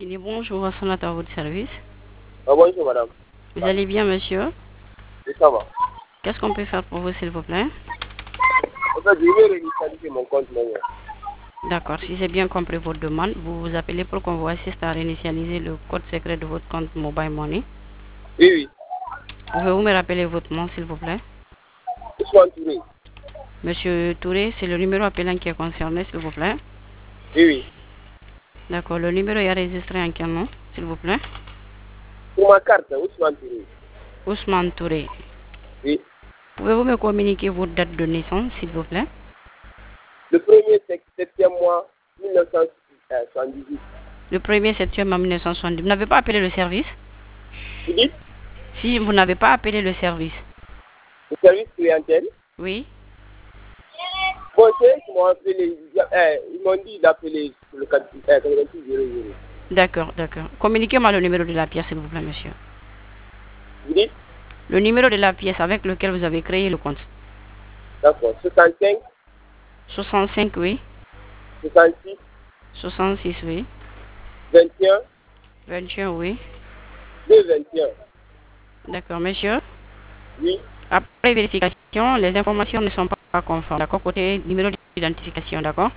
Bonjour, Hassanat à votre service. Ah, bonjour madame. Vous allez bien, monsieur? Oui, ça va. Qu'est-ce qu'on peut faire pour vous, s'il vous plaît? En fait, je vais réinitialiser mon compte manuel. D'accord, si j'ai bien compris votre demande, vous vous appelez pour qu'on vous assiste à réinitialiser le code secret de votre compte Mobile Money. Oui, oui. Pouvez-vous me rappeler votre nom, s'il vous plaît? Ousmane Touré. Monsieur Touré, c'est le numéro appelant qui est concerné, s'il vous plaît. Oui, oui. D'accord, le numéro est enregistré en quel nom, s'il vous plaît? Pour ma carte, Ousmane Touré. Ousmane Touré. Oui. Pouvez-vous me communiquer votre date de naissance, s'il vous plaît? Le 1er mois 1978. Le 1er septembre 1970. Vous n'avez pas appelé le service? Vous dites? Si vous n'avez pas appelé le service. Le service clientèle? Oui. Bon, c'est eux qui m'ont appelé. Ils m'ont dit d'appeler le 4600. D'accord, d'accord. Communiquez-moi le numéro de la pièce, s'il vous plaît, monsieur. Vous dites? Le numéro de la pièce avec lequel vous avez créé le compte. D'accord. 65, 65, oui. 66, 66, oui. 21, 21, oui. 221. D'accord, monsieur. Oui. Après vérification, les informations ne sont pas conformes. D'accord, côté numéro d'identification, d'accord.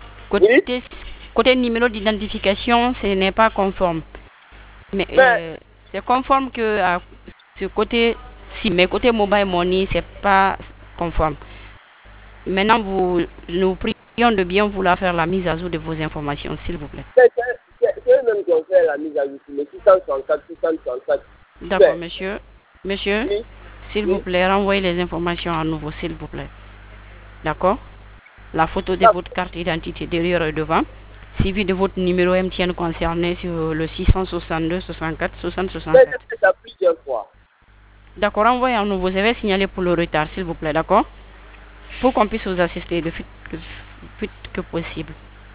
Côté numéro d'identification, ce n'est pas conforme. Mais c'est conforme que à ce côté-ci, mais côté mobile money, c'est pas conforme. Maintenant, nous prions de bien vouloir faire la mise à jour de vos informations, s'il vous plaît. C'est eux-mêmes qui ont fait la mise à jour sur le 664, 664. D'accord, monsieur. Monsieur, Oui. s'il vous plaît, renvoyez les informations à nouveau, s'il vous plaît. D'accord? La photo de votre carte d'identité derrière et devant, suivi de votre numéro MTN concerné sur le 662 64 60 64. C'est ça plusieurs fois. D'accord, renvoyez à nouveau. Je vais signaler pour le retard, s'il vous plaît, d'accord? Pour qu'on puisse vous assister le plus vite que possible.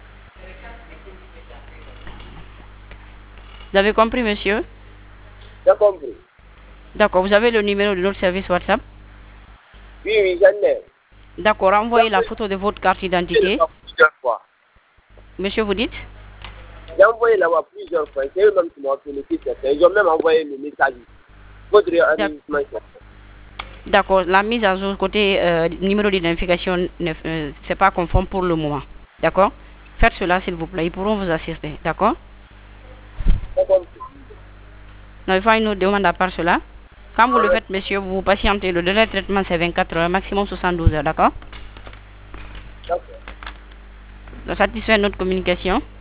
Vous avez compris, monsieur? J'ai compris. D'accord, vous avez le numéro de notre service WhatsApp? Oui, oui, j'en ai. D'accord, envoyez la photo de votre carte d'identité. Plusieurs fois. Monsieur, vous dites? J'ai envoyé là-bas plusieurs fois. C'est eux-mêmes qui m'ont appelé. Ils ont même envoyé le message. Votre enregistrement. D'accord, la mise à jour côté numéro d'identification, c'est pas conforme pour le moment. D'accord? Faites cela, s'il vous plaît. Ils pourront vous assister. D'accord? J'ai compris. Non, il faut une autre demande à part cela. Quand vous le faites, monsieur, vous patientez. Le délai de traitement, c'est 24 heures, maximum 72 heures. D'accord? D'accord. Satisfait notre communication?